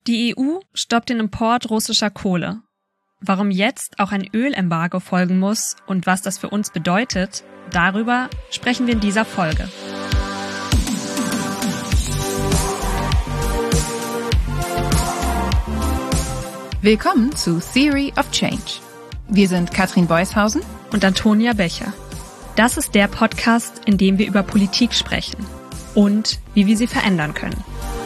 Die EU stoppt den Import russischer Kohle. Warum jetzt auch ein Ölembargo folgen muss und was das für uns bedeutet, darüber sprechen wir in dieser Folge. Willkommen zu Theory of Change. Wir sind Katrin Beushausen und Antonia Becher. Das ist der Podcast, in dem wir über Politik sprechen und wie wir sie verändern können.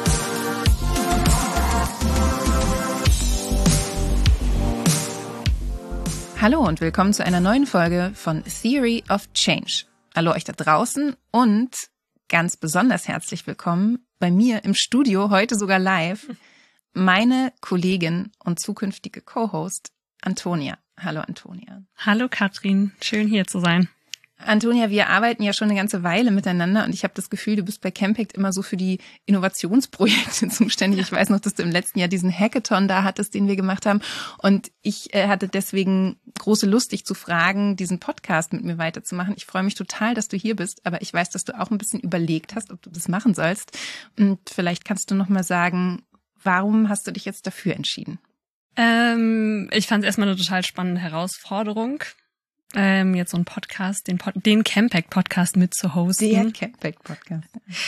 Hallo und willkommen zu einer neuen Folge von Theory of Change. Hallo euch da draußen und ganz besonders herzlich willkommen bei mir im Studio, heute sogar live, meine Kollegin und zukünftige Co-Host Antonia. Hallo Antonia. Hallo Katrin, schön hier zu sein. Antonia, wir arbeiten ja schon eine ganze Weile miteinander und ich habe das Gefühl, du bist bei Campact immer so für die Innovationsprojekte zuständig. Ich weiß noch, dass du im letzten Jahr diesen Hackathon da hattest, den wir gemacht haben, und ich hatte deswegen große Lust, dich zu fragen, diesen Podcast mit mir weiterzumachen. Ich freue mich total, dass du hier bist, aber ich weiß, dass du auch ein bisschen überlegt hast, ob du das machen sollst, und vielleicht kannst du noch mal sagen, warum hast du dich jetzt dafür entschieden? Ich fand es erstmal eine total spannende Herausforderung. Jetzt so einen Podcast, den Campact-Podcast mit zu hosten. Der Campact-Podcast.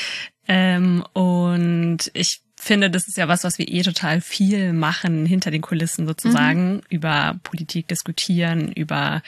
Und ich finde, das ist ja was wir total viel machen, hinter den Kulissen sozusagen, über Politik diskutieren, über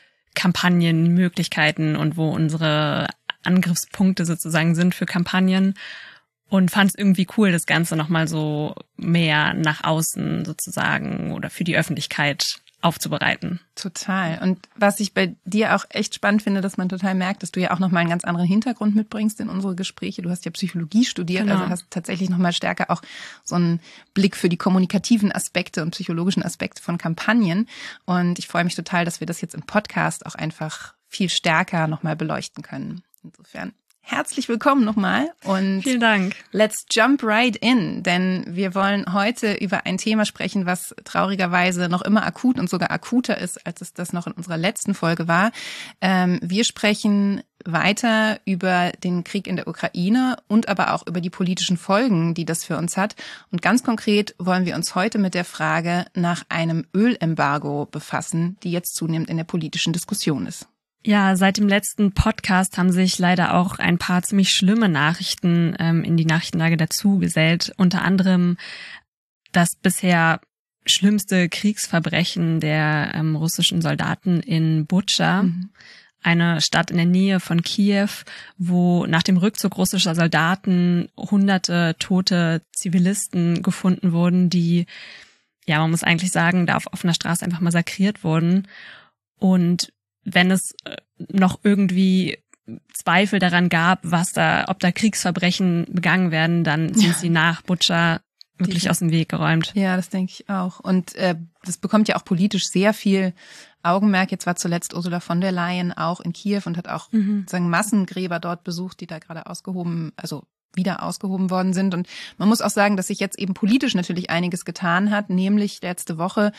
Kampagnenmöglichkeiten und wo unsere Angriffspunkte sozusagen sind für Kampagnen. Und fand es irgendwie cool, das Ganze nochmal so mehr nach außen sozusagen oder für die Öffentlichkeit aufzubereiten. Total. Und was ich bei dir auch echt spannend finde, dass man total merkt, dass du ja auch nochmal einen ganz anderen Hintergrund mitbringst in unsere Gespräche. Du hast ja Psychologie studiert, genau. Also hast tatsächlich nochmal stärker auch so einen Blick für die kommunikativen Aspekte und psychologischen Aspekte von Kampagnen. Und ich freue mich total, dass wir das jetzt im Podcast auch einfach viel stärker nochmal beleuchten können. Insofern herzlich willkommen nochmal und vielen Dank. Let's jump right in, denn wir wollen heute über ein Thema sprechen, was traurigerweise noch immer akut und sogar akuter ist, als es das noch in unserer letzten Folge war. Wir sprechen weiter über den Krieg in der Ukraine und aber auch über die politischen Folgen, die das für uns hat. Und ganz konkret wollen wir uns heute mit der Frage nach einem Ölembargo befassen, die jetzt zunehmend in der politischen Diskussion ist. Ja, seit dem letzten Podcast haben sich leider auch ein paar ziemlich schlimme Nachrichten in die Nachrichtenlage dazu gesellt. Unter anderem das bisher schlimmste Kriegsverbrechen der russischen Soldaten in Butscha, eine Stadt in der Nähe von Kiew, wo nach dem Rückzug russischer Soldaten hunderte tote Zivilisten gefunden wurden, die, ja, man muss eigentlich sagen, da auf offener Straße einfach massakriert wurden. Und wenn es noch irgendwie Zweifel daran gab, ob da Kriegsverbrechen begangen werden, dann sind sie nach Butscha wirklich aus dem Weg geräumt. Ja, das denke ich auch. Und das bekommt ja auch politisch sehr viel Augenmerk. Jetzt war zuletzt Ursula von der Leyen auch in Kiew und hat auch sozusagen Massengräber dort besucht, die da gerade wieder ausgehoben worden sind. Und man muss auch sagen, dass sich jetzt eben politisch natürlich einiges getan hat. Nämlich letzte Woche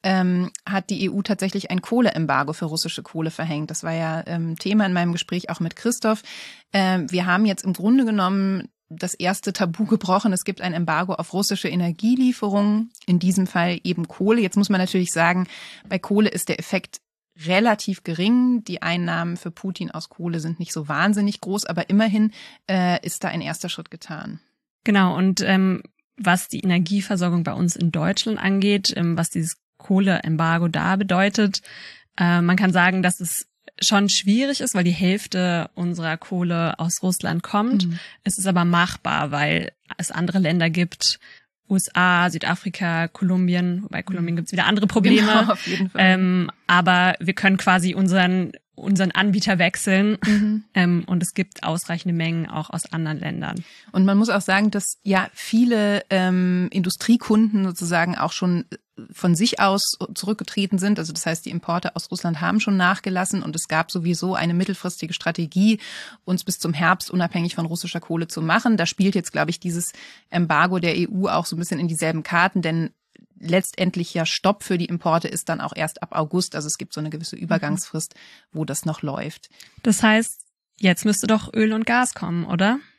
hat die EU tatsächlich ein Kohleembargo für russische Kohle verhängt. Das war ja Thema in meinem Gespräch auch mit Christoph. Wir haben jetzt im Grunde genommen das erste Tabu gebrochen. Es gibt ein Embargo auf russische Energielieferungen, in diesem Fall eben Kohle. Jetzt muss man natürlich sagen, bei Kohle ist der Effekt relativ gering. Die Einnahmen für Putin aus Kohle sind nicht so wahnsinnig groß, aber immerhin ist da ein erster Schritt getan. Genau, und was die Energieversorgung bei uns in Deutschland angeht, was dieses Kohleembargo da bedeutet, man kann sagen, dass es schon schwierig ist, weil die Hälfte unserer Kohle aus Russland kommt. Es ist aber machbar, weil es andere Länder gibt, USA, Südafrika, Kolumbien, wobei Kolumbien gibt's wieder andere Probleme. Genau, auf jeden Fall. Aber wir können quasi unseren Anbieter wechseln und es gibt ausreichende Mengen auch aus anderen Ländern. Und man muss auch sagen, dass ja viele Industriekunden sozusagen auch schon von sich aus zurückgetreten sind. Also das heißt, die Importe aus Russland haben schon nachgelassen und es gab sowieso eine mittelfristige Strategie, uns bis zum Herbst unabhängig von russischer Kohle zu machen. Da spielt jetzt, glaube ich, dieses Embargo der EU auch so ein bisschen in dieselben Karten, denn letztendlich ja Stopp für die Importe ist dann auch erst ab August. Also es gibt so eine gewisse Übergangsfrist, wo das noch läuft. Das heißt, jetzt müsste doch Öl und Gas kommen, oder?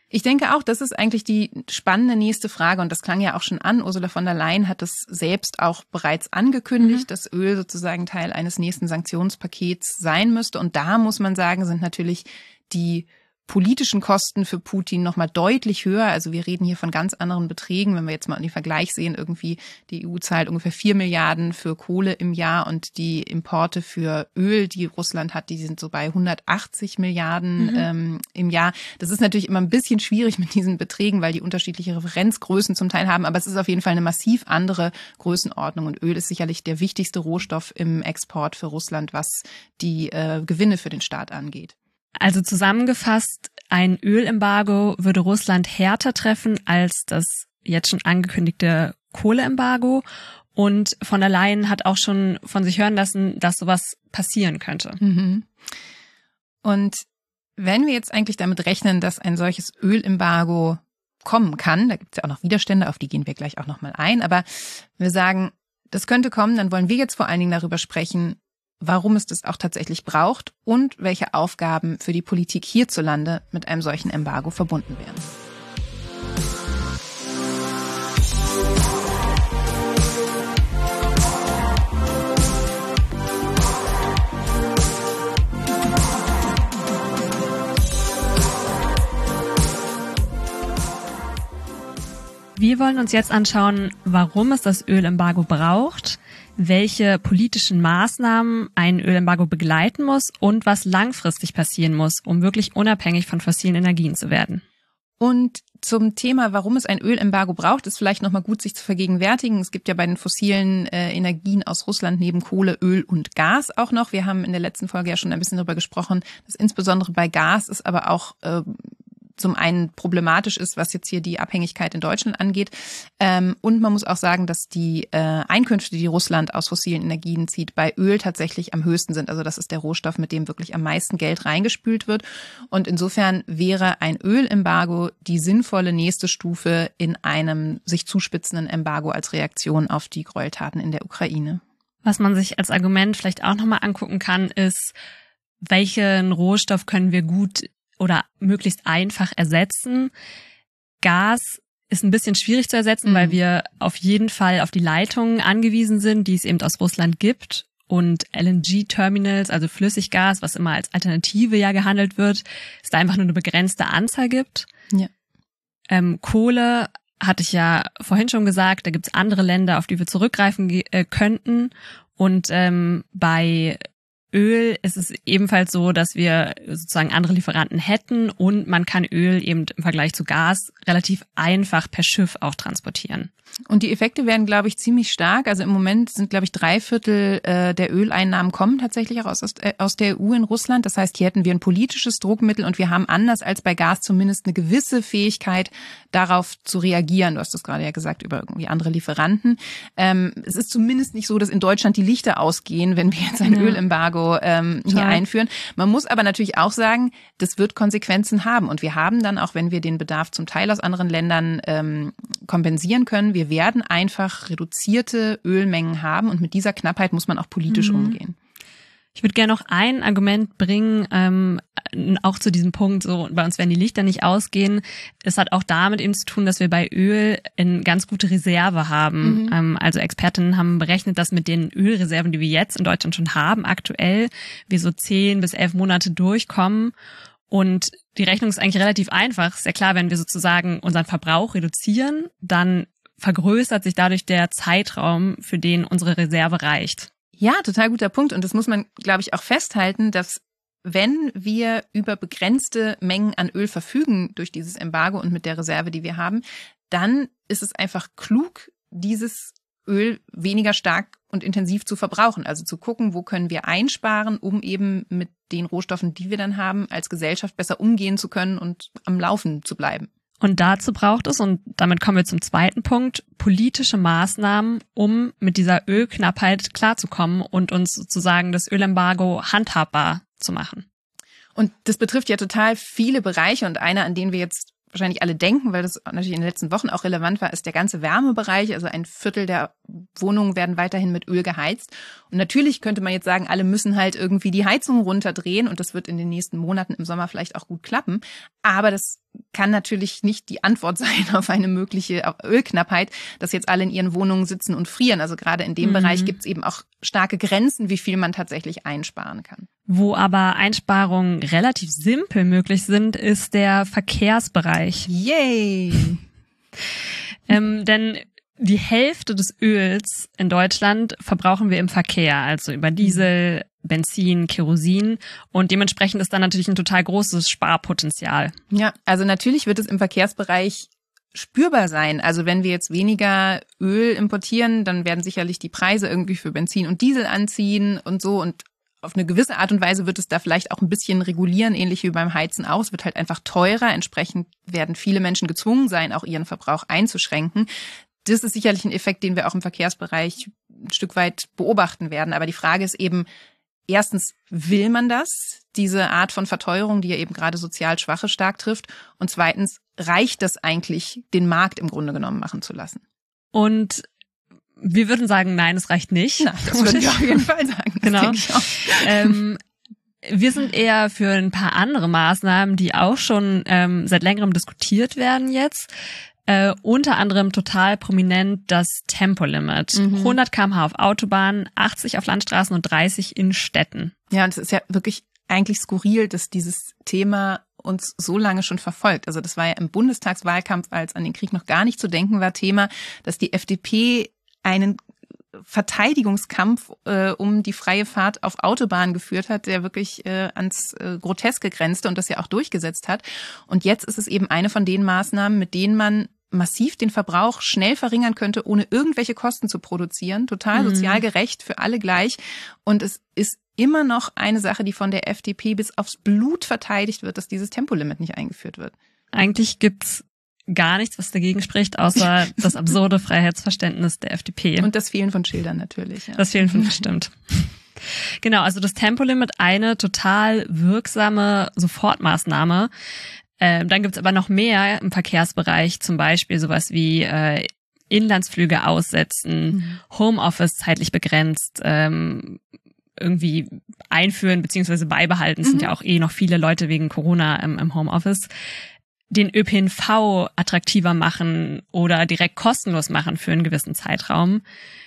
Ich denke auch, das ist eigentlich die spannende nächste Frage und das klang ja auch schon an. Ursula von der Leyen hat es selbst auch bereits angekündigt, dass Öl sozusagen Teil eines nächsten Sanktionspakets sein müsste. Und da muss man sagen, sind natürlich die politischen Kosten für Putin nochmal deutlich höher. Also wir reden hier von ganz anderen Beträgen. Wenn wir jetzt mal an den Vergleich sehen, irgendwie die EU zahlt ungefähr 4 Milliarden für Kohle im Jahr und die Importe für Öl, die Russland hat, die sind so bei 180 Milliarden im Jahr. Das ist natürlich immer ein bisschen schwierig mit diesen Beträgen, weil die unterschiedliche Referenzgrößen zum Teil haben. Aber es ist auf jeden Fall eine massiv andere Größenordnung. Und Öl ist sicherlich der wichtigste Rohstoff im Export für Russland, was die Gewinne für den Staat angeht. Also zusammengefasst, ein Ölembargo würde Russland härter treffen als das jetzt schon angekündigte Kohleembargo. Und von der Leyen hat auch schon von sich hören lassen, dass sowas passieren könnte. Und wenn wir jetzt eigentlich damit rechnen, dass ein solches Ölembargo kommen kann, da gibt es ja auch noch Widerstände, auf die gehen wir gleich auch nochmal ein, aber wir sagen, das könnte kommen, dann wollen wir jetzt vor allen Dingen darüber sprechen, warum es das auch tatsächlich braucht und welche Aufgaben für die Politik hierzulande mit einem solchen Embargo verbunden wären. Wir wollen uns jetzt anschauen, warum es das Ölembargo braucht, welche politischen Maßnahmen ein Ölembargo begleiten muss und was langfristig passieren muss, um wirklich unabhängig von fossilen Energien zu werden. Und zum Thema, warum es ein Ölembargo braucht, ist vielleicht nochmal gut, sich zu vergegenwärtigen. Es gibt ja bei den fossilen Energien aus Russland neben Kohle, Öl und Gas auch noch. Wir haben in der letzten Folge ja schon ein bisschen darüber gesprochen, dass insbesondere bei Gas es aber auch zum einen problematisch ist, was jetzt hier die Abhängigkeit in Deutschland angeht. Und man muss auch sagen, dass die Einkünfte, die Russland aus fossilen Energien zieht, bei Öl tatsächlich am höchsten sind. Also das ist der Rohstoff, mit dem wirklich am meisten Geld reingespült wird. Und insofern wäre ein Ölembargo die sinnvolle nächste Stufe in einem sich zuspitzenden Embargo als Reaktion auf die Gräueltaten in der Ukraine. Was man sich als Argument vielleicht auch nochmal angucken kann, ist, welchen Rohstoff können wir gut oder möglichst einfach ersetzen. Gas ist ein bisschen schwierig zu ersetzen, weil wir auf jeden Fall auf die Leitungen angewiesen sind, die es eben aus Russland gibt. Und LNG-Terminals, also Flüssiggas, was immer als Alternative ja gehandelt wird, es da einfach nur eine begrenzte Anzahl gibt. Ja. Kohle hatte ich ja vorhin schon gesagt, da gibt es andere Länder, auf die wir zurückgreifen könnten. Und bei Öl ist es ebenfalls so, dass wir sozusagen andere Lieferanten hätten und man kann Öl eben im Vergleich zu Gas relativ einfach per Schiff auch transportieren. Und die Effekte werden, glaube ich, ziemlich stark. Also im Moment sind, glaube ich, 3/4 der Öleinnahmen kommen tatsächlich auch aus der EU in Russland. Das heißt, hier hätten wir ein politisches Druckmittel und wir haben anders als bei Gas zumindest eine gewisse Fähigkeit, darauf zu reagieren. Du hast das gerade ja gesagt, über irgendwie andere Lieferanten. Es ist zumindest nicht so, dass in Deutschland die Lichter ausgehen, wenn wir jetzt ein Ölembargo hier einführen. Man muss aber natürlich auch sagen, das wird Konsequenzen haben. Und wir haben dann, auch wenn wir den Bedarf zum Teil aus anderen Ländern kompensieren können, wir werden einfach reduzierte Ölmengen haben und mit dieser Knappheit muss man auch politisch umgehen. Ich würde gerne noch ein Argument bringen, auch zu diesem Punkt, so bei uns werden die Lichter nicht ausgehen. Es hat auch damit eben zu tun, dass wir bei Öl eine ganz gute Reserve haben. Also Expertinnen haben berechnet, dass mit den Ölreserven, die wir jetzt in Deutschland schon haben, aktuell, wir so 10 bis 11 Monate durchkommen. Und die Rechnung ist eigentlich relativ einfach. Ist ja klar, wenn wir sozusagen unseren Verbrauch reduzieren, dann vergrößert sich dadurch der Zeitraum, für den unsere Reserve reicht. Ja, total guter Punkt. Und das muss man, glaube ich, auch festhalten, dass wenn wir über begrenzte Mengen an Öl verfügen durch dieses Embargo und mit der Reserve, die wir haben, dann ist es einfach klug, dieses Öl weniger stark und intensiv zu verbrauchen. Also zu gucken, wo können wir einsparen, um eben mit den Rohstoffen, die wir dann haben, als Gesellschaft besser umgehen zu können und am Laufen zu bleiben. Und dazu braucht es, und damit kommen wir zum zweiten Punkt, politische Maßnahmen, um mit dieser Ölknappheit klarzukommen und uns sozusagen das Ölembargo handhabbar zu machen. Und das betrifft ja total viele Bereiche und einer, an den wir jetzt wahrscheinlich alle denken, weil das natürlich in den letzten Wochen auch relevant war, ist der ganze Wärmebereich. Also 1/4 der Wohnungen werden weiterhin mit Öl geheizt. Und natürlich könnte man jetzt sagen, alle müssen halt irgendwie die Heizung runterdrehen und das wird in den nächsten Monaten im Sommer vielleicht auch gut klappen. Aber das kann natürlich nicht die Antwort sein auf eine mögliche Ölknappheit, dass jetzt alle in ihren Wohnungen sitzen und frieren. Also gerade in dem Bereich gibt es eben auch starke Grenzen, wie viel man tatsächlich einsparen kann. Wo aber Einsparungen relativ simpel möglich sind, ist der Verkehrsbereich. Yay! Denn die Hälfte des Öls in Deutschland verbrauchen wir im Verkehr, also über Diesel, Benzin, Kerosin, und dementsprechend ist da natürlich ein total großes Sparpotenzial. Ja, also natürlich wird es im Verkehrsbereich spürbar sein. Also wenn wir jetzt weniger Öl importieren, dann werden sicherlich die Preise irgendwie für Benzin und Diesel anziehen und so, und auf eine gewisse Art und Weise wird es da vielleicht auch ein bisschen regulieren, ähnlich wie beim Heizen auch. Es wird halt einfach teurer. Entsprechend werden viele Menschen gezwungen sein, auch ihren Verbrauch einzuschränken. Das ist sicherlich ein Effekt, den wir auch im Verkehrsbereich ein Stück weit beobachten werden. Aber die Frage ist eben, erstens, will man das, diese Art von Verteuerung, die ja eben gerade sozial Schwache stark trifft? Und zweitens, reicht das eigentlich, den Markt im Grunde genommen machen zu lassen? Und wir würden sagen, nein, es reicht nicht. Na, das würden wir auf jeden Fall sagen. Genau. Wir sind eher für ein paar andere Maßnahmen, die auch schon seit längerem diskutiert werden jetzt. Unter anderem total prominent das Tempolimit. 100 km/h auf Autobahnen, 80 auf Landstraßen und 30 in Städten. Ja, und es ist ja wirklich eigentlich skurril, dass dieses Thema uns so lange schon verfolgt. Also das war ja im Bundestagswahlkampf, als an den Krieg noch gar nicht zu denken war, Thema, dass die FDP einen Verteidigungskampf um die freie Fahrt auf Autobahnen geführt hat, der wirklich ans Groteske grenzte und das ja auch durchgesetzt hat. Und jetzt ist es eben eine von den Maßnahmen, mit denen man massiv den Verbrauch schnell verringern könnte, ohne irgendwelche Kosten zu produzieren. Total sozial gerecht, für alle gleich. Und es ist immer noch eine Sache, die von der FDP bis aufs Blut verteidigt wird, dass dieses Tempolimit nicht eingeführt wird. Eigentlich gibt's gar nichts, was dagegen spricht, außer das absurde Freiheitsverständnis der FDP. Und das Fehlen von Schildern natürlich. Ja. Das Fehlen von, stimmt. Genau, also das Tempolimit, eine total wirksame Sofortmaßnahme. Dann gibt's aber noch mehr im Verkehrsbereich, zum Beispiel sowas wie Inlandsflüge aussetzen, Homeoffice zeitlich begrenzt, irgendwie einführen bzw. beibehalten. Es sind ja auch noch viele Leute wegen Corona im Homeoffice. Den ÖPNV attraktiver machen oder direkt kostenlos machen für einen gewissen Zeitraum.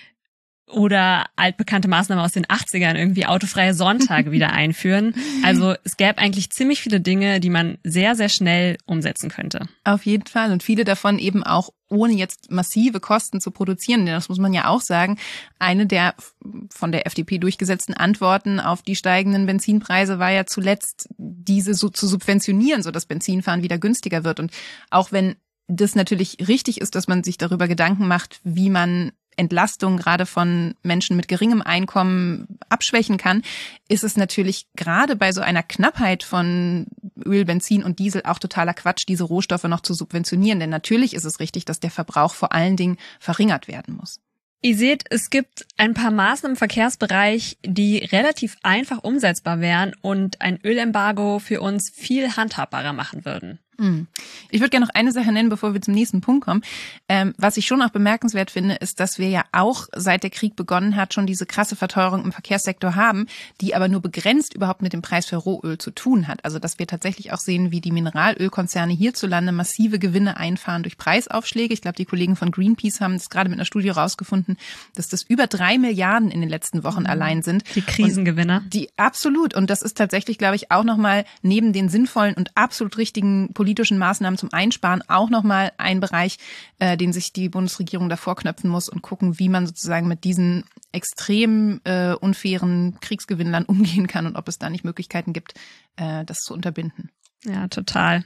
Oder altbekannte Maßnahmen aus den 80ern, irgendwie autofreie Sonntage wieder einführen. Also es gäbe eigentlich ziemlich viele Dinge, die man sehr, sehr schnell umsetzen könnte. Auf jeden Fall. Und viele davon eben auch ohne jetzt massive Kosten zu produzieren. Denn das muss man ja auch sagen, eine der von der FDP durchgesetzten Antworten auf die steigenden Benzinpreise war ja zuletzt, diese so zu subventionieren, sodass Benzinfahren wieder günstiger wird. Und auch wenn das natürlich richtig ist, dass man sich darüber Gedanken macht, wie man Entlastung gerade von Menschen mit geringem Einkommen abschwächen kann, ist es natürlich gerade bei so einer Knappheit von Öl, Benzin und Diesel auch totaler Quatsch, diese Rohstoffe noch zu subventionieren. Denn natürlich ist es richtig, dass der Verbrauch vor allen Dingen verringert werden muss. Ihr seht, es gibt ein paar Maßnahmen im Verkehrsbereich, die relativ einfach umsetzbar wären und ein Ölembargo für uns viel handhabbarer machen würden. Ich würde gerne noch eine Sache nennen, bevor wir zum nächsten Punkt kommen. Was ich schon auch bemerkenswert finde, ist, dass wir ja auch, seit der Krieg begonnen hat, schon diese krasse Verteuerung im Verkehrssektor haben, die aber nur begrenzt überhaupt mit dem Preis für Rohöl zu tun hat. Also dass wir tatsächlich auch sehen, wie die Mineralölkonzerne hierzulande massive Gewinne einfahren durch Preisaufschläge. Ich glaube, die Kollegen von Greenpeace haben das gerade mit einer Studie rausgefunden, dass das über 3 Milliarden in den letzten Wochen allein sind. Die Krisengewinner. Die absolut. Und das ist tatsächlich, glaube ich, auch nochmal neben den sinnvollen und absolut richtigen politischen Maßnahmen zum Einsparen auch nochmal ein Bereich, den sich die Bundesregierung davor knöpfen muss und gucken, wie man sozusagen mit diesen extrem unfairen Kriegsgewinnern umgehen kann und ob es da nicht Möglichkeiten gibt, das zu unterbinden. Ja, total.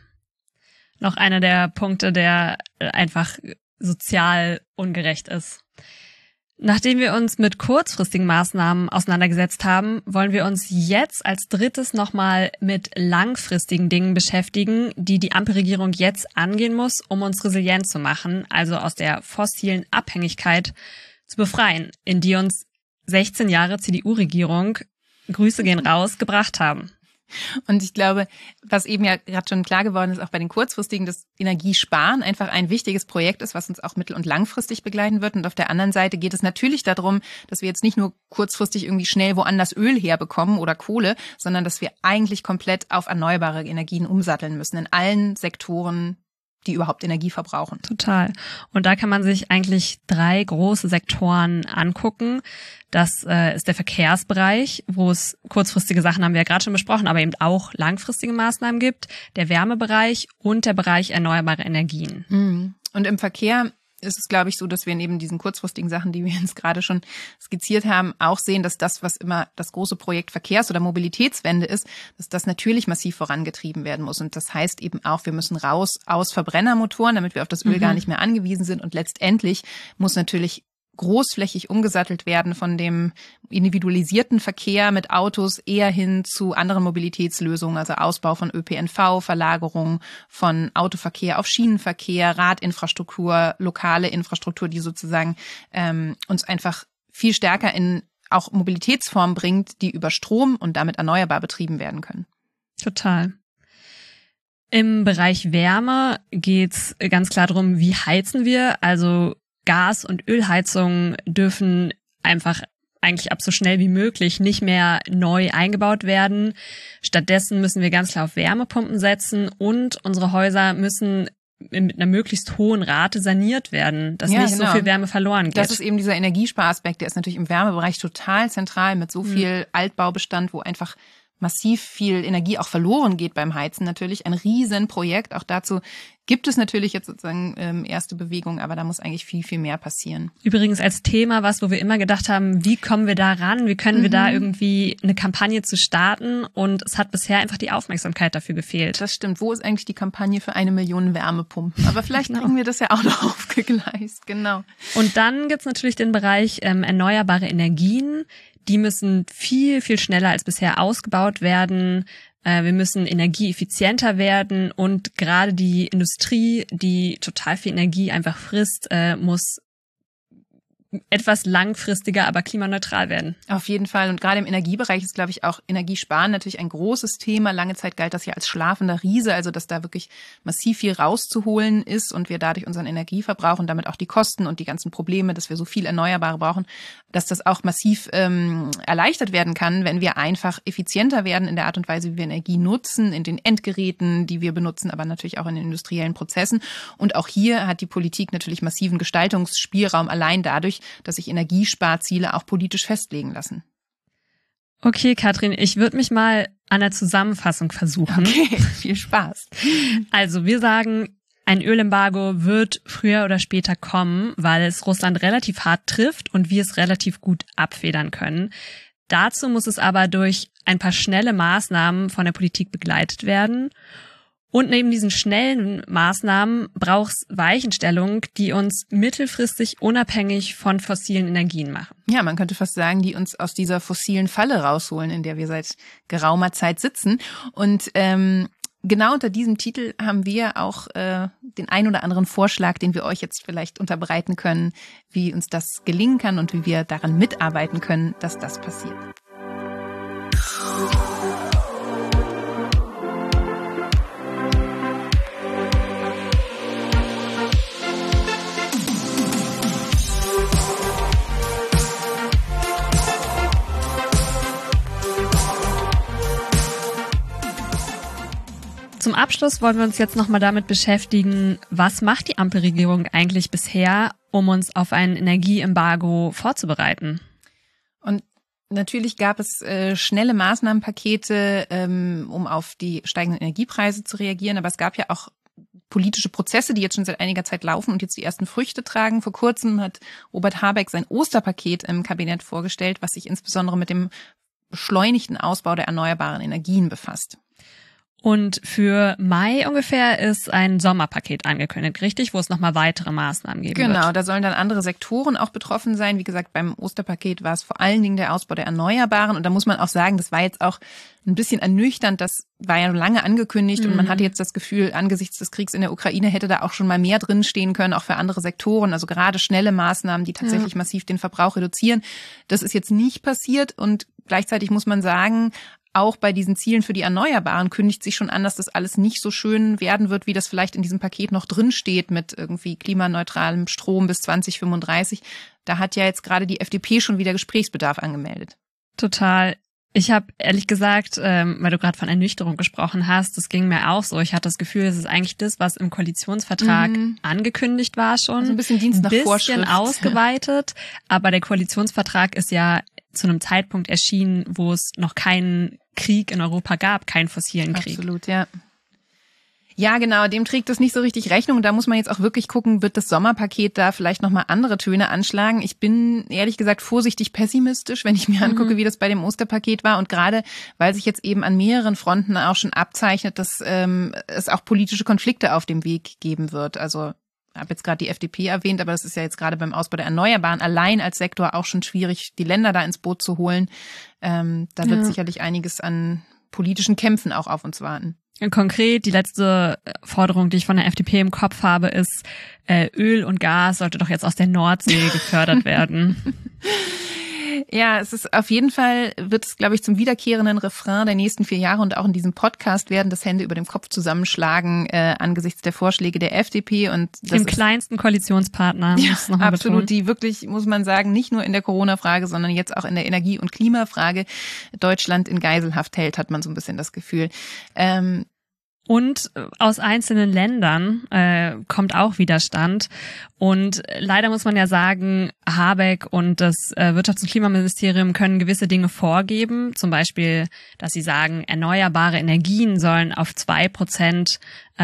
Noch einer der Punkte, der einfach sozial ungerecht ist. Nachdem wir uns mit kurzfristigen Maßnahmen auseinandergesetzt haben, wollen wir uns jetzt als drittes nochmal mit langfristigen Dingen beschäftigen, die die Ampelregierung jetzt angehen muss, um uns resilient zu machen, also aus der fossilen Abhängigkeit zu befreien, in die uns 16 Jahre CDU-Regierung, Grüße gehen raus, gebracht haben. Und ich glaube, was eben ja gerade schon klar geworden ist, auch bei den kurzfristigen, dass Energiesparen einfach ein wichtiges Projekt ist, was uns auch mittel- und langfristig begleiten wird. Und auf der anderen Seite geht es natürlich darum, dass wir jetzt nicht nur kurzfristig irgendwie schnell woanders Öl herbekommen oder Kohle, sondern dass wir eigentlich komplett auf erneuerbare Energien umsatteln müssen in allen Sektoren, die überhaupt Energie verbrauchen. Total. Und da kann man sich eigentlich 3 große Sektoren angucken. Das ist der Verkehrsbereich, wo es kurzfristige Sachen haben wir ja gerade schon besprochen, aber eben auch langfristige Maßnahmen gibt, der Wärmebereich und der Bereich erneuerbare Energien. Und im Verkehr ist es, glaube ich, so, dass wir neben diesen kurzfristigen Sachen, die wir jetzt gerade schon skizziert haben, auch sehen, dass das, was immer das große Projekt Verkehrs- oder Mobilitätswende ist, dass das natürlich massiv vorangetrieben werden muss. Und das heißt eben auch, wir müssen raus aus Verbrennermotoren, damit wir auf das Öl gar nicht mehr angewiesen sind. Und letztendlich muss natürlich großflächig umgesattelt werden von dem individualisierten Verkehr mit Autos eher hin zu anderen Mobilitätslösungen, also Ausbau von ÖPNV, Verlagerung von Autoverkehr auf Schienenverkehr, Radinfrastruktur, lokale Infrastruktur, die sozusagen uns einfach viel stärker in auch Mobilitätsformen bringt, die über Strom und damit erneuerbar betrieben werden können. Total. Im Bereich Wärme geht's ganz klar darum, wie heizen wir, also Gas- und Ölheizungen dürfen einfach eigentlich ab so schnell wie möglich nicht mehr neu eingebaut werden. Stattdessen müssen wir ganz klar auf Wärmepumpen setzen und unsere Häuser müssen mit einer möglichst hohen Rate saniert werden, dass nicht so viel Wärme verloren geht. Das ist eben dieser Energiesparaspekt, der ist natürlich im Wärmebereich total zentral mit so viel Altbaubestand, wo einfach massiv viel Energie auch verloren geht beim Heizen. Natürlich ein Riesenprojekt. Auch dazu gibt es natürlich jetzt sozusagen erste Bewegungen, aber da muss eigentlich viel, viel mehr passieren. Übrigens als Thema wo wir immer gedacht haben, wie kommen wir da ran? Wie können wir da irgendwie eine Kampagne zu starten? Und es hat bisher einfach die Aufmerksamkeit dafür gefehlt. Das stimmt. Wo ist eigentlich die Kampagne für 1 Million Wärmepumpen? Aber vielleicht kriegen wir das ja auch noch aufgegleist. Genau. Und dann gibt's natürlich den Bereich erneuerbare Energien. Die müssen viel, viel schneller als bisher ausgebaut werden. Wir müssen energieeffizienter werden und gerade die Industrie, die total viel Energie einfach frisst, muss etwas langfristiger, aber klimaneutral werden. Auf jeden Fall. Und gerade im Energiebereich ist, glaube ich, auch Energiesparen natürlich ein großes Thema. Lange Zeit galt das ja als schlafender Riese, also dass da wirklich massiv viel rauszuholen ist und wir dadurch unseren Energieverbrauch und damit auch die Kosten und die ganzen Probleme, dass wir so viel Erneuerbare brauchen, dass das auch massiv erleichtert werden kann, wenn wir einfach effizienter werden in der Art und Weise, wie wir Energie nutzen, in den Endgeräten, die wir benutzen, aber natürlich auch in den industriellen Prozessen. Und auch hier hat die Politik natürlich massiven Gestaltungsspielraum allein dadurch, dass sich Energiesparziele auch politisch festlegen lassen. Okay, Katrin, ich würde mich mal an der Zusammenfassung versuchen. Okay, viel Spaß. Also wir sagen, ein Ölembargo wird früher oder später kommen, weil es Russland relativ hart trifft und wir es relativ gut abfedern können. Dazu muss es aber durch ein paar schnelle Maßnahmen von der Politik begleitet werden. Und neben diesen schnellen Maßnahmen braucht es Weichenstellungen, die uns mittelfristig unabhängig von fossilen Energien machen. Ja, man könnte fast sagen, die uns aus dieser fossilen Falle rausholen, in der wir seit geraumer Zeit sitzen. Und genau unter diesem Titel haben wir auch den ein oder anderen Vorschlag, den wir euch jetzt vielleicht unterbreiten können, wie uns das gelingen kann und wie wir daran mitarbeiten können, dass das passiert. Zum Abschluss wollen wir uns jetzt nochmal damit beschäftigen, was macht die Ampelregierung eigentlich bisher, um uns auf ein Energieembargo vorzubereiten? Und natürlich gab es schnelle Maßnahmenpakete, um auf die steigenden Energiepreise zu reagieren, aber es gab ja auch politische Prozesse, die jetzt schon seit einiger Zeit laufen und jetzt die ersten Früchte tragen. Vor kurzem hat Robert Habeck sein Osterpaket im Kabinett vorgestellt, was sich insbesondere mit dem beschleunigten Ausbau der erneuerbaren Energien befasst. Und für Mai ungefähr ist ein Sommerpaket angekündigt, richtig? Wo es nochmal weitere Maßnahmen geben wird. Genau, da sollen dann andere Sektoren auch betroffen sein. Wie gesagt, beim Osterpaket war es vor allen Dingen der Ausbau der Erneuerbaren. Und da muss man auch sagen, das war jetzt auch ein bisschen ernüchternd. Das war ja lange angekündigt und man hatte jetzt das Gefühl, angesichts des Kriegs in der Ukraine hätte da auch schon mal mehr drinstehen können, auch für andere Sektoren. Also gerade schnelle Maßnahmen, die tatsächlich massiv den Verbrauch reduzieren. Das ist jetzt nicht passiert und gleichzeitig muss man sagen, auch bei diesen Zielen für die Erneuerbaren kündigt sich schon an, dass das alles nicht so schön werden wird, wie das vielleicht in diesem Paket noch drin steht mit irgendwie klimaneutralem Strom bis 2035. Da hat ja jetzt gerade die FDP schon wieder Gesprächsbedarf angemeldet. Total. Ich habe ehrlich gesagt, weil du gerade von Ernüchterung gesprochen hast, das ging mir auch so. Ich hatte das Gefühl, es ist eigentlich das, was im Koalitionsvertrag angekündigt war schon. Also ein bisschen Dienst nach Vorschrift. Ein bisschen ausgeweitet. Aber der Koalitionsvertrag ist ja zu einem Zeitpunkt erschienen, wo es noch keinen Krieg in Europa gab, keinen fossilen Krieg. Absolut, ja. Ja, genau, dem trägt das nicht so richtig Rechnung. Da muss man jetzt auch wirklich gucken, wird das Sommerpaket da vielleicht nochmal andere Töne anschlagen. Ich bin ehrlich gesagt vorsichtig pessimistisch, wenn ich mir angucke, wie das bei dem Osterpaket war. Und gerade, weil sich jetzt eben an mehreren Fronten auch schon abzeichnet, dass es auch politische Konflikte auf dem Weg geben wird. Also ich habe jetzt gerade die FDP erwähnt, aber das ist ja jetzt gerade beim Ausbau der Erneuerbaren allein als Sektor auch schon schwierig, die Länder da ins Boot zu holen. Da wird sicherlich einiges an politischen Kämpfen auch auf uns warten. Konkret, die letzte Forderung, die ich von der FDP im Kopf habe, ist, Öl und Gas sollte doch jetzt aus der Nordsee gefördert werden. Ja, es ist auf jeden Fall, wird es, glaube ich, zum wiederkehrenden Refrain der nächsten 4 Jahre und auch in diesem Podcast werden das Hände über dem Kopf zusammenschlagen angesichts der Vorschläge der FDP. Und das dem kleinsten Koalitionspartner. Ja, absolut, betonen. Die wirklich, muss man sagen, nicht nur in der Corona-Frage, sondern jetzt auch in der Energie- und Klimafrage Deutschland in Geiselhaft hält, hat man so ein bisschen das Gefühl. Und aus einzelnen Ländern kommt auch Widerstand. Und leider muss man ja sagen, Habeck und das Wirtschafts- und Klimaministerium können gewisse Dinge vorgeben. Zum Beispiel, dass sie sagen, erneuerbare Energien sollen auf 2%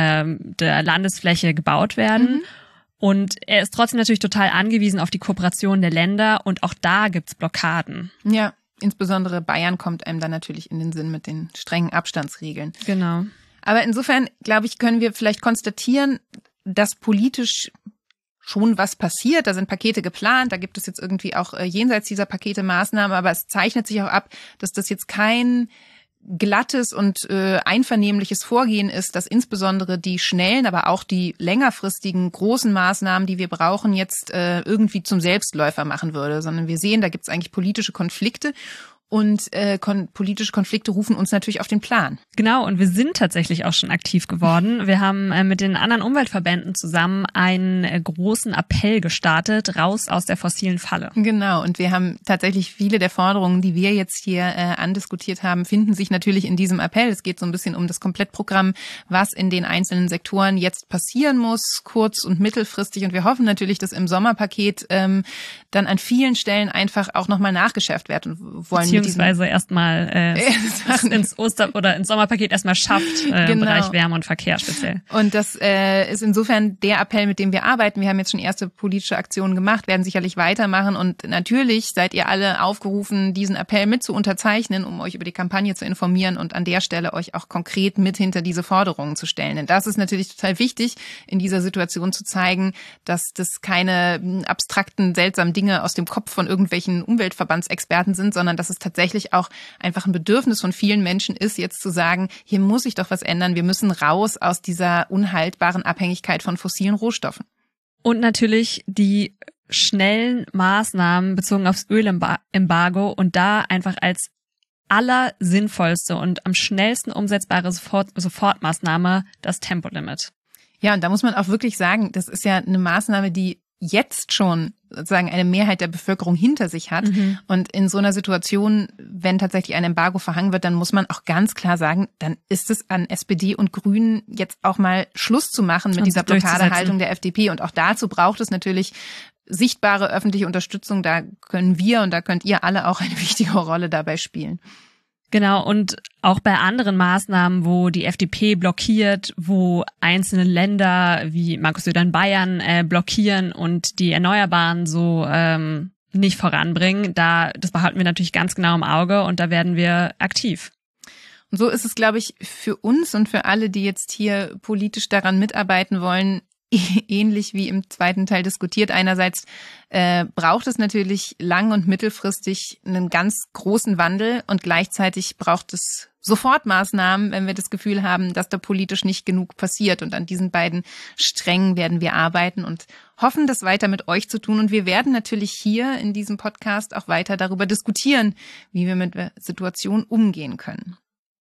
der Landesfläche gebaut werden. Und er ist trotzdem natürlich total angewiesen auf die Kooperation der Länder. Und auch da gibt's Blockaden. Ja, insbesondere Bayern kommt einem dann natürlich in den Sinn mit den strengen Abstandsregeln. Genau. Aber insofern, glaube ich, können wir vielleicht konstatieren, dass politisch schon was passiert. Da sind Pakete geplant, da gibt es jetzt irgendwie auch jenseits dieser Pakete Maßnahmen, aber es zeichnet sich auch ab, dass das jetzt kein glattes und einvernehmliches Vorgehen ist, dass insbesondere die schnellen, aber auch die längerfristigen großen Maßnahmen, die wir brauchen, jetzt irgendwie zum Selbstläufer machen würde, sondern wir sehen, da gibt es eigentlich politische Konflikte. Und politische Konflikte rufen uns natürlich auf den Plan. Genau, und wir sind tatsächlich auch schon aktiv geworden. Wir haben mit den anderen Umweltverbänden zusammen einen großen Appell gestartet, raus aus der fossilen Falle. Genau, und wir haben tatsächlich viele der Forderungen, die wir jetzt hier andiskutiert haben, finden sich natürlich in diesem Appell. Es geht so ein bisschen um das Komplettprogramm, was in den einzelnen Sektoren jetzt passieren muss, kurz- und mittelfristig. Und wir hoffen natürlich, dass im Sommerpaket dann an vielen Stellen einfach auch nochmal nachgeschärft wird und wollen beziehungsweise erstmal ins oder ins Sommerpaket erstmal schafft, im Bereich Wärme und Verkehr speziell. Und das ist insofern der Appell, mit dem wir arbeiten. Wir haben jetzt schon erste politische Aktionen gemacht, werden sicherlich weitermachen. Und natürlich seid ihr alle aufgerufen, diesen Appell mit zu unterzeichnen, um euch über die Kampagne zu informieren und an der Stelle euch auch konkret mit hinter diese Forderungen zu stellen. Denn das ist natürlich total wichtig, in dieser Situation zu zeigen, dass das keine abstrakten, seltsamen Dinge aus dem Kopf von irgendwelchen Umweltverbandsexperten sind, sondern dass es tatsächlich auch einfach ein Bedürfnis von vielen Menschen ist, jetzt zu sagen, hier muss sich doch was ändern. Wir müssen raus aus dieser unhaltbaren Abhängigkeit von fossilen Rohstoffen. Und natürlich die schnellen Maßnahmen bezogen aufs Ölembargo und da einfach als allersinnvollste und am schnellsten umsetzbare Sofortmaßnahme das Tempolimit. Ja, und da muss man auch wirklich sagen, das ist ja eine Maßnahme, die jetzt schon sozusagen eine Mehrheit der Bevölkerung hinter sich hat. Und in so einer Situation, wenn tatsächlich ein Embargo verhangen wird, dann muss man auch ganz klar sagen, dann ist es an SPD und Grünen jetzt auch mal Schluss zu machen mit dieser Blockadehaltung der FDP. Und auch dazu braucht es natürlich sichtbare öffentliche Unterstützung. Da können wir und da könnt ihr alle auch eine wichtige Rolle dabei spielen. Genau, und auch bei anderen Maßnahmen, wo die FDP blockiert, wo einzelne Länder wie Markus Söder in Bayern blockieren und die Erneuerbaren so nicht voranbringen, das behalten wir natürlich ganz genau im Auge und da werden wir aktiv. Und so ist es, glaube ich, für uns und für alle, die jetzt hier politisch daran mitarbeiten wollen, ähnlich wie im zweiten Teil diskutiert. Einerseits braucht es natürlich lang- und mittelfristig einen ganz großen Wandel und gleichzeitig braucht es Sofortmaßnahmen, wenn wir das Gefühl haben, dass da politisch nicht genug passiert. Und an diesen beiden Strängen werden wir arbeiten und hoffen, das weiter mit euch zu tun. Und wir werden natürlich hier in diesem Podcast auch weiter darüber diskutieren, wie wir mit der Situation umgehen können.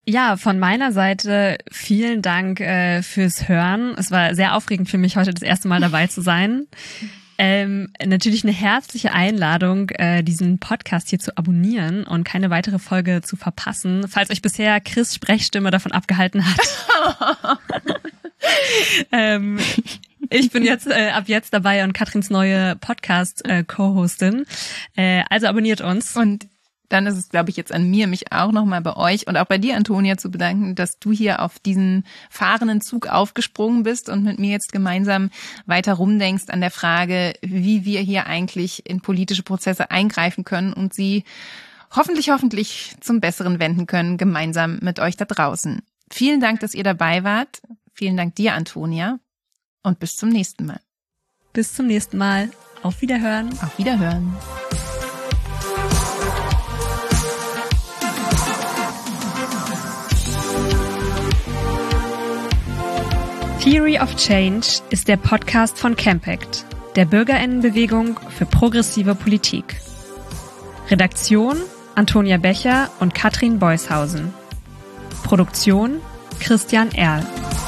Ja, von meiner Seite vielen Dank fürs Hören. Es war sehr aufregend für mich, heute das erste Mal dabei zu sein. Natürlich eine herzliche Einladung, diesen Podcast hier zu abonnieren und keine weitere Folge zu verpassen, falls euch bisher Chris' Sprechstimme davon abgehalten hat. Ich bin jetzt ab jetzt dabei und Katrins neue Podcast-Co-Hostin. Also abonniert uns. Und dann ist es, glaube ich, jetzt an mir, mich auch nochmal bei euch und auch bei dir, Antonia, zu bedanken, dass du hier auf diesen fahrenden Zug aufgesprungen bist und mit mir jetzt gemeinsam weiter rumdenkst an der Frage, wie wir hier eigentlich in politische Prozesse eingreifen können und sie hoffentlich zum Besseren wenden können, gemeinsam mit euch da draußen. Vielen Dank, dass ihr dabei wart. Vielen Dank dir, Antonia. Und bis zum nächsten Mal. Bis zum nächsten Mal. Auf Wiederhören. Auf Wiederhören. Theory of Change ist der Podcast von Campact, der BürgerInnenbewegung für progressive Politik. Redaktion Antonia Becher und Katrin Beushausen. Produktion Christian Erl.